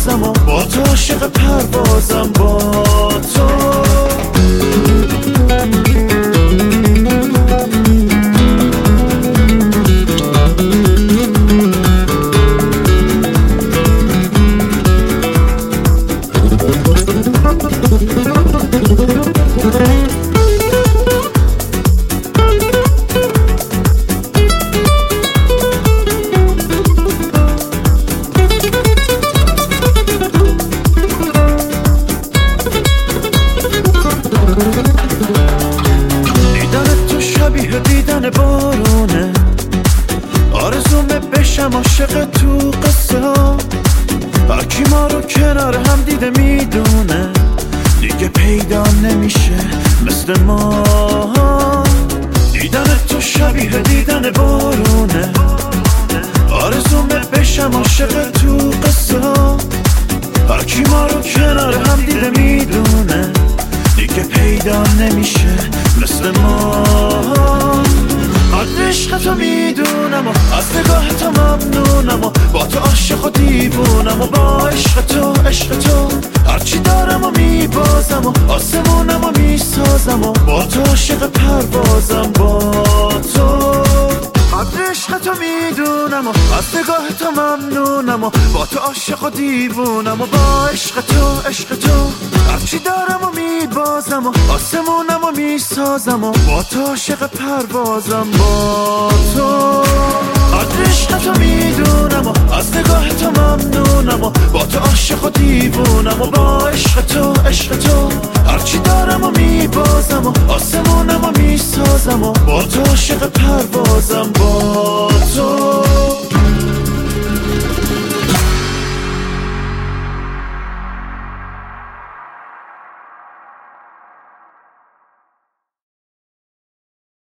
میسازم و با تو عاشق پروازم با تو. دیدن تو شبیه دیدن بارونه، آرزومه بشم عاشق تو قصه ها. هرکی ما رو کنار هم دیده میدونه دیگه پیدا نمیشه مثل ما. دیدن تو شبیه دیدن بارونه، آرزومه بشم عاشق تو قصه ها. هرکی ما رو کنار هم دیده میدونه دیگه پیدا نمیشه مثل ما. از عشق تو میدونم و از نگاه تو ممنونم و با تو عاشق و دیوونم و با عشق تو هرچی دارم و میبازم و آسمونم و میسازم و با تو عاشق پروازم با تو. از عشق تو میدونم و از نگاه تو ممنونم و با تو عاشق و دیوونم و با عشق تو هرچی دارم و میبازم و آسمونم و میسازم و با تو عاشق پروازم با تو. از عشق تو میدونم و از نگاه تو ممنونم و با تو عاشق و دیوونم و با عشق تو هرچی دارم و میبازم و آسمونم و میسازم و با تو عاشق پروازم با تو.